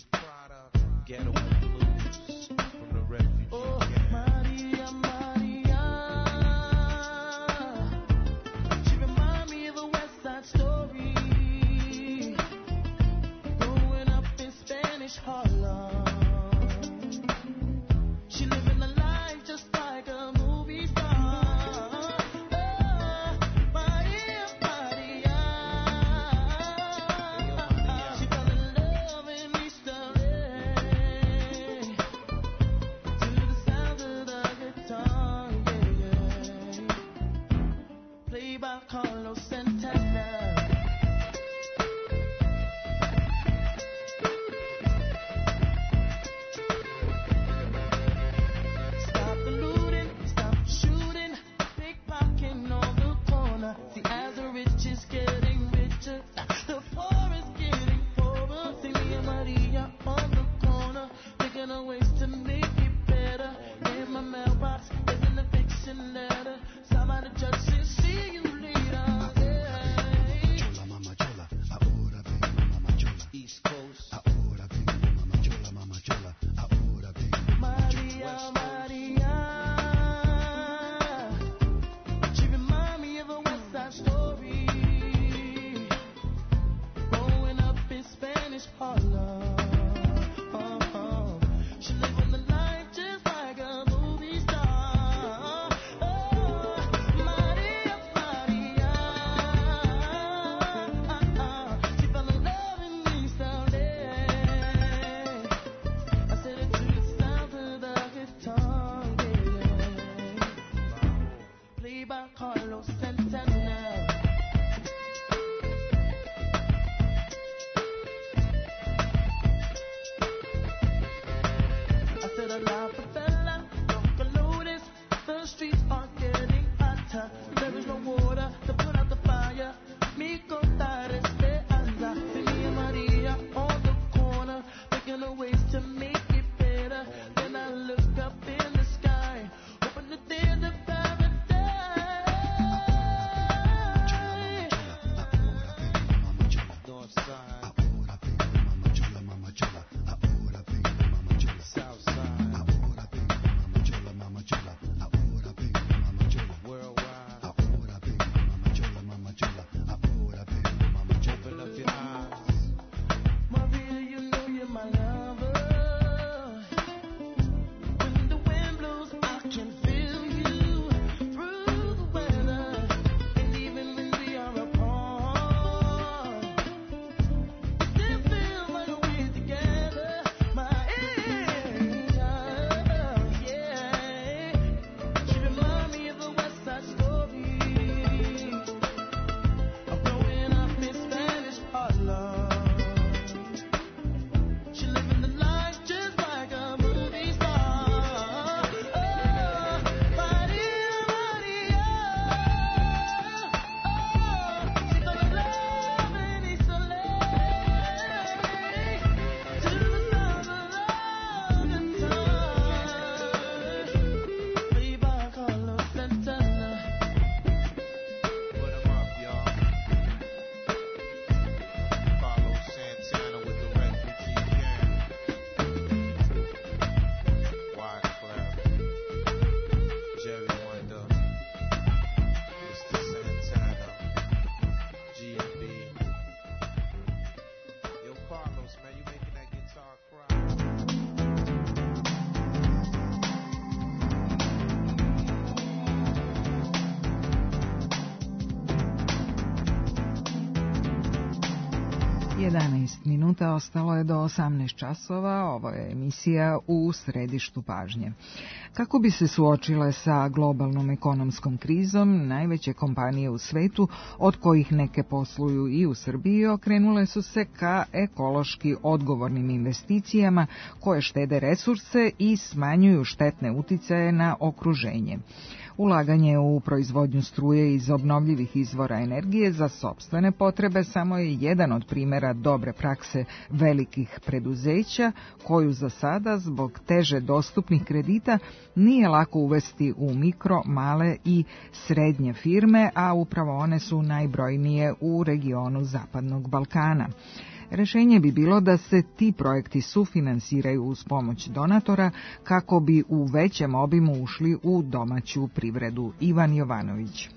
[SPEAKER 4] jedanaest minuta ostalo je do osamnaest časova, ovo je emisija U središtu pažnje. Kako bi se suočile sa globalnom ekonomskom krizom, najveće kompanije u svetu, od kojih neke posluju i u Srbiji, okrenule su se ka ekološki odgovornim investicijama koje štede resurse i smanjuju štetne uticaje na okruženje. Ulaganje u proizvodnju struje iz obnovljivih izvora energije za sopstvene potrebe samo je jedan od primjera dobre prakse velikih preduzeća, koju za sada zbog teže dostupnih kredita nije lako uvesti u mikro, male i srednje firme, a upravo one su najbrojnije u regionu Zapadnog Balkana. Rešenje bi bilo da se ti projekti sufinansiraju uz pomoć donatora kako bi u većem obimu ušli u domaću privredu. Ivan Jovanović.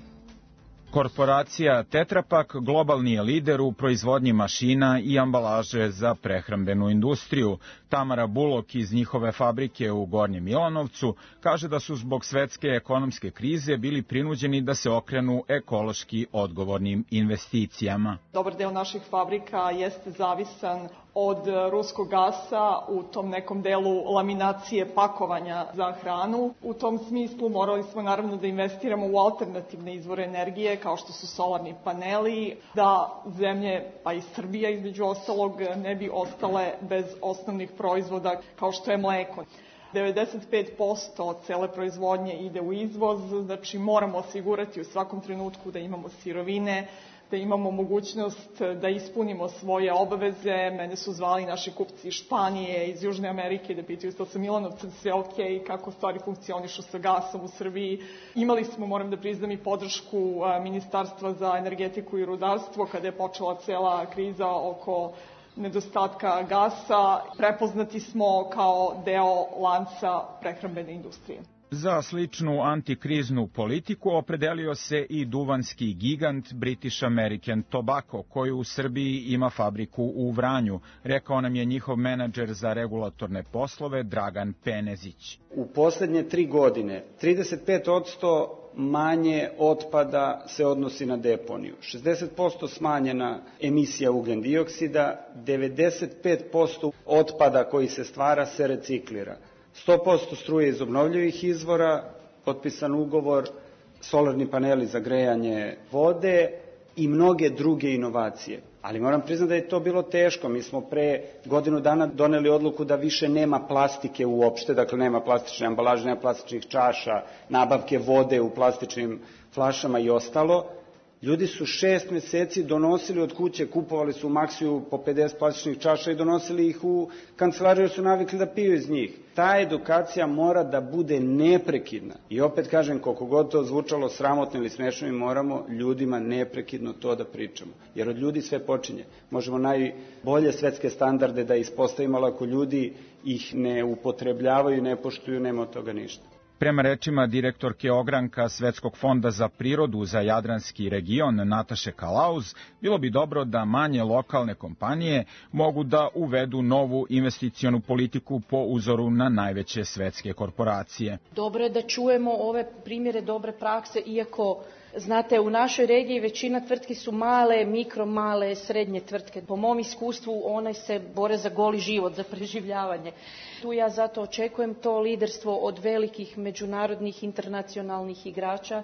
[SPEAKER 15] Korporacija Tetra Pak globalni je lider u proizvodnji mašina i ambalaže za prehrambenu industriju. Tamara Bulok iz njihove fabrike u Gornjem Milanovcu kaže da su zbog svetske ekonomske krize bili prinuđeni da se okrenu ekološki odgovornim investicijama.
[SPEAKER 16] Dobar deo naših fabrika jeste zavisan od ruskog gasa u tom nekom delu laminacije pakovanja za hranu. U tom smislu morali smo naravno da investiramo u alternativne izvore energije kao što su solarni paneli, da zemlje, pa i Srbija između ostalog, ne bi ostale bez osnovnih proizvoda kao što je mleko. devedeset pet posto cele proizvodnje ide u izvoz, znači moramo osigurati u svakom trenutku da imamo sirovine, da imamo mogućnost da ispunimo svoje obaveze. Mene su zvali naši kupci iz Španije, iz Južne Amerike, da pitaju što sa Milanovcem sve ok, kako stvari funkcionišu sa gasom u Srbiji. Imali smo, moram da priznam, i podršku Ministarstva za energetiku i rudarstvo kada je počela cela kriza oko nedostatka gasa. Prepoznati smo kao deo lanca prehrambene industrije.
[SPEAKER 15] Za sličnu antikriznu politiku opredelio se i duvanski gigant British American Tobacco, koji u Srbiji ima fabriku u Vranju, rekao nam je njihov menadžer za regulatorne poslove Dragan Penezić.
[SPEAKER 17] U poslednje tri godine trideset pet posto manje otpada se odnosi na deponiju, šezdeset posto smanjena emisija ugljen dioksida, devedeset pet posto otpada koji se stvara se reciklira. sto posto struje iz obnovljivih izvora, potpisan ugovor, solarni paneli za grejanje vode i mnoge druge inovacije. Ali moram priznati da je to bilo teško. Mi smo pre godinu dana doneli odluku da više nema plastike uopšte, dakle nema plastične ambalaže, nema plastičnih čaša, nabavke vode u plastičnim flašama i ostalo. Ljudi su šest meseci donosili od kuće, kupovali su u Maksiju po pedeset plastičnih čaša i donosili ih u kancelariju jer su navikli da piju iz njih. Ta edukacija mora da bude neprekidna. I opet kažem, koliko god to zvučalo sramotno ili smešno, mi moramo ljudima neprekidno to da pričamo. Jer od ljudi sve počinje. Možemo najbolje svetske standarde da ispostavimo, ali ako ljudi ih ne upotrebljavaju i ne poštuju, nema od toga ništa.
[SPEAKER 15] Prema rečima direktorke ogranka Svetskog fonda za prirodu za Jadranski region Nataše Kalauz, bilo bi dobro da manje lokalne kompanije mogu da uvedu novu investicionu politiku po uzoru na najveće svetske korporacije.
[SPEAKER 18] Dobro je da čujemo ove primjere dobre prakse, iako znate, u našoj regiji većina tvrtki su male, mikro, male, srednje tvrtke. Po mom iskustvu one se bore za goli život, za preživljavanje. Tu ja zato očekujem to liderstvo od velikih međunarodnih internacionalnih igrača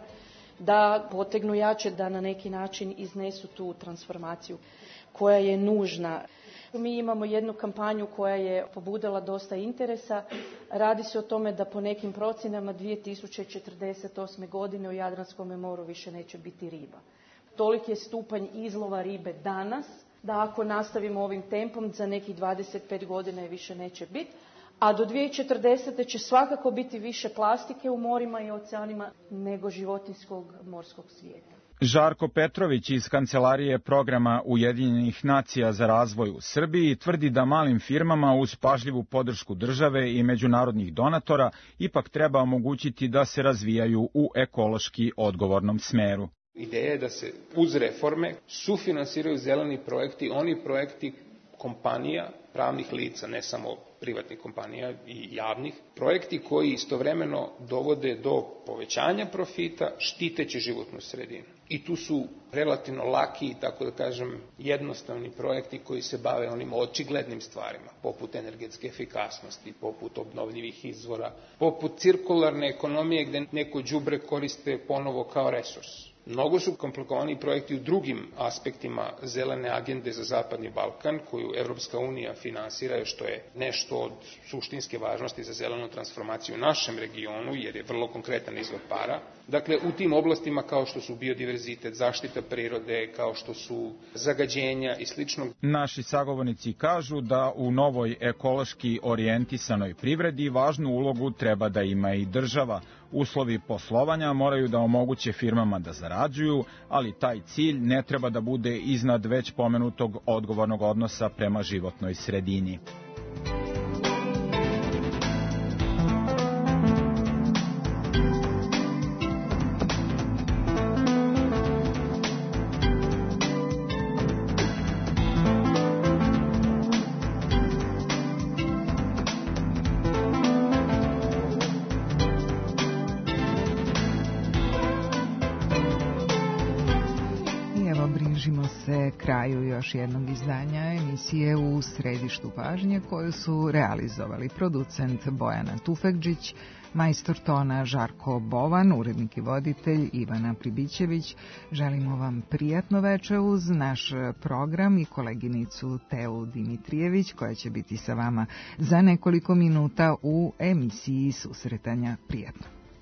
[SPEAKER 18] da potegnu jače, da na neki način iznesu tu transformaciju koja je nužna. Mi imamo jednu kampanju koja je pobudila dosta interesa. Radi se o tome da po nekim procjenama dvije tisuće četrdeset osme. godine u Jadranskom moru više neće biti riba. Toliki je stupanj izlova ribe danas da ako nastavimo ovim tempom za nekih dvadeset pet godina je više neće biti. A do dvije tisuće četrdesete. će svakako biti više plastike u morima i oceanima nego životinjskog morskog svijeta.
[SPEAKER 15] Žarko Petrović iz Kancelarije programa Ujedinjenih nacija za razvoj u Srbiji tvrdi da malim firmama uz pažljivu podršku države i međunarodnih donatora ipak treba omogućiti da se razvijaju u ekološki odgovornom smeru.
[SPEAKER 19] Ideja je da se uz reforme sufinansiraju zeleni projekti, oni projekti kompanija, pravnih lica, ne samo privatnih kompanija i javnih, projekti koji istovremeno dovode do povećanja profita štiteći životnu sredinu. I tu su relativno laki, tako da kažem, jednostavni projekti koji se bave onim očiglednim stvarima, poput energetske efikasnosti, poput obnovljivih izvora, poput cirkularne ekonomije gde neko đubre koriste ponovo kao resurs. Mnogo su komplikovani projekti u drugim aspektima zelene agende za Zapadni Balkan, koju Evropska unija finansira, što je nešto od suštinske važnosti za zelenu transformaciju u našem regionu, jer je vrlo konkretan izvor para. Dakle, u tim oblastima kao što su biodiverzitet, zaštita prirode, kao što su zagađenja i slično.
[SPEAKER 15] Naši sagovornici kažu da u novoj ekološki orijentisanoj privredi važnu ulogu treba da ima i država. Uslovi poslovanja moraju da omoguće firmama da zarađuju, ali taj cilj ne treba da bude iznad već pomenutog odgovornog odnosa prema životnoj sredini.
[SPEAKER 4] Kraju još jednog izdanja emisije U središtu pažnje koju su realizovali producent Bojana Tufekđić, majstor tona Žarko Bovan, urednik i voditelj Ivana Pribićević. Želimo vam prijatno veče uz naš program i koleginicu Teu Dimitrijević koja će biti sa vama za nekoliko minuta u emisiji Susretanja. Prijatno.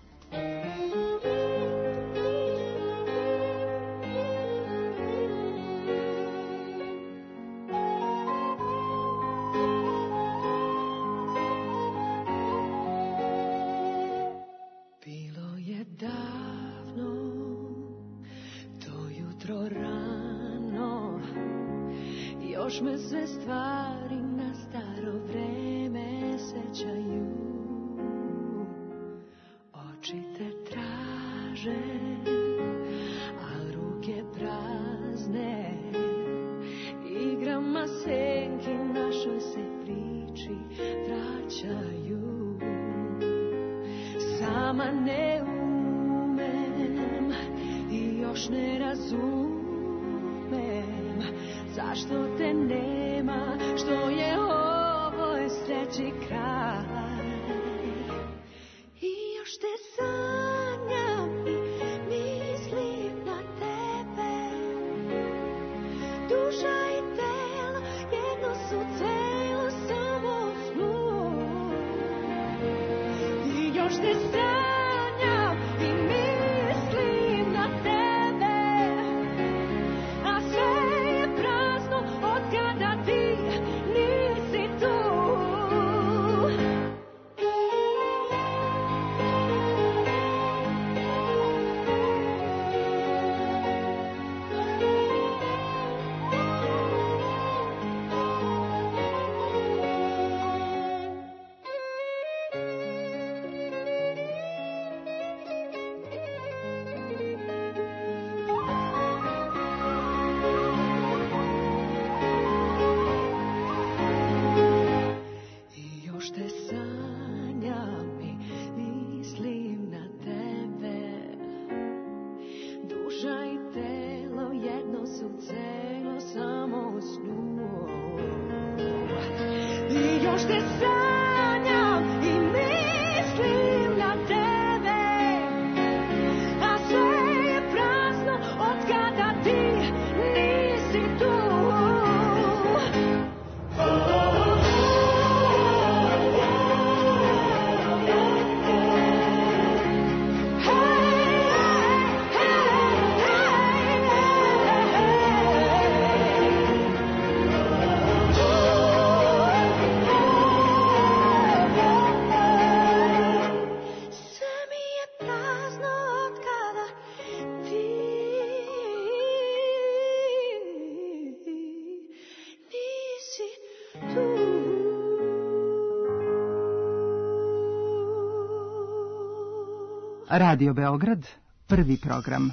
[SPEAKER 4] Radio Beograd, prvi program.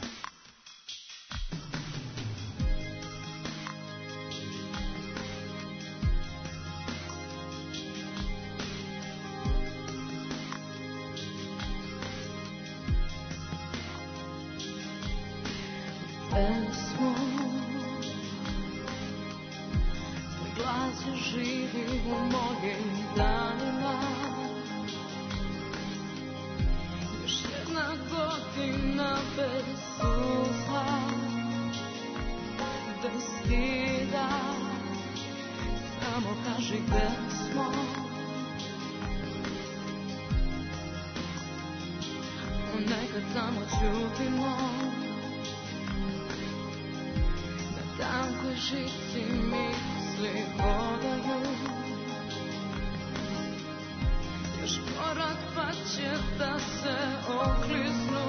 [SPEAKER 13] gde smo. Tvoj glas je živi u mojim danima. Još jedna godina bez suza, bez stida. Samo kaži gde smo. Nekad samo ćutimo, na tankoj žici misli hodaju. Još korak pa će da se okliznu,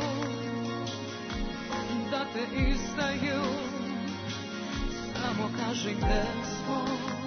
[SPEAKER 13] da te istaju. Samo kaži gde smo.